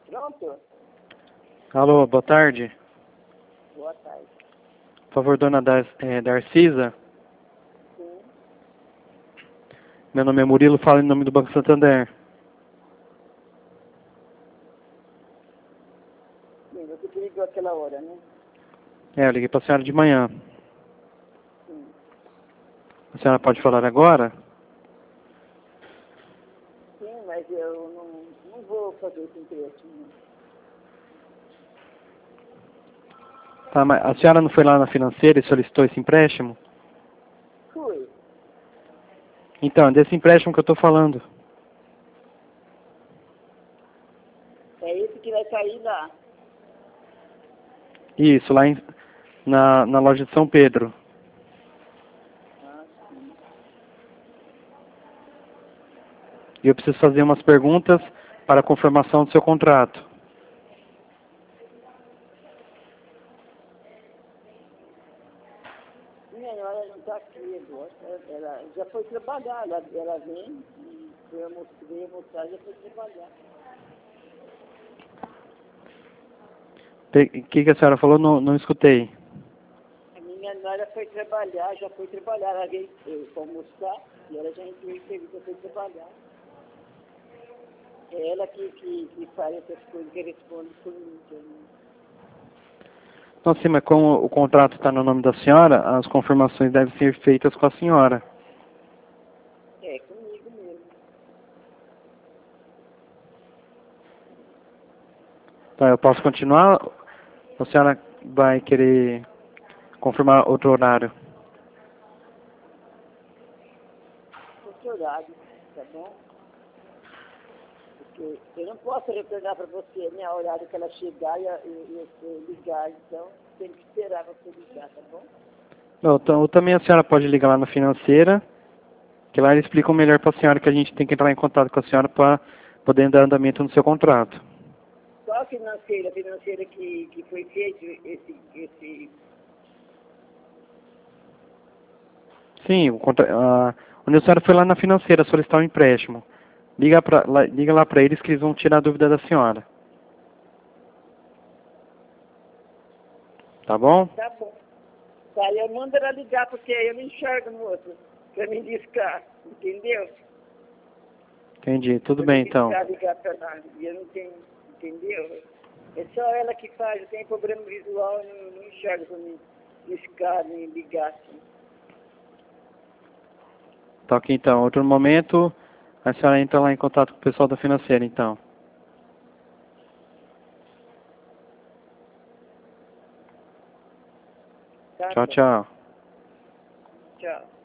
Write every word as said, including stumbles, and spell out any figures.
Pronto? Alô, boa tarde. Boa tarde. Por favor, dona Dar é, Darcisa. Sim. Meu nome é Murilo, falo em nome do Banco Santander. Sim, você que ligou aquela hora, né? É, eu liguei para a senhora de manhã. Sim. A senhora pode falar agora? Sim, mas eu não, não vou fazer esse empréstimo. Tá, mas a senhora não foi lá na financeira e solicitou esse empréstimo? Fui. Então, é desse empréstimo que eu estou falando. É esse que vai sair lá. Isso, lá em, na, na loja de São Pedro. Ah, sim. E eu preciso fazer umas perguntas para a confirmação do seu contrato. Minha nora não está aqui agora. Ela, ela já foi trabalhar. Ela, ela vem e veio almoçar, veio almoçar, já foi trabalhar. O que, que a senhora falou? Não, não escutei. A minha nora foi trabalhar, já foi trabalhar. Ela veio eh, para almoçar e ela já entrou em serviço, já foi trabalhar. É ela que, que, que faz essas coisas, que responde por mim. Entendeu? Não, sim, mas como o contrato está no nome da senhora, as confirmações devem ser feitas com a senhora. É, comigo mesmo. Tá, eu posso continuar? Ou a senhora vai querer confirmar outro horário? Outro horário, tá bom? Porque eu não posso retornar para você, né? O horário que ela chegar e, e, e ligar, então tem que esperar você ligar, tá bom? Não, então, ou também a senhora pode ligar lá na financeira, que lá eles explicam melhor para a senhora que a gente tem que entrar em contato com a senhora para poder dar andamento no seu contrato. Qual a financeira, a financeira que, que foi feito esse, esse... Sim, o contra... a... onde a senhora foi lá na financeira solicitar um empréstimo. Liga, pra... lá... Liga lá para eles que eles vão tirar a dúvida da senhora. Tá bom? Tá bom. Tá, eu mando ela ligar, porque eu não enxergo, moço, para me discar, entendeu? Entendi. Tudo Para bem, me então. discar, ligar para lá, e eu não tenho, entendeu? É só ela que faz, eu tenho problema visual, eu não, não enxergo para me discar, me ligar, assim. Tá ok, então. Outro momento, a senhora entra lá em contato com o pessoal da financeira, então. Tá Tchau, bom. tchau. Tchau.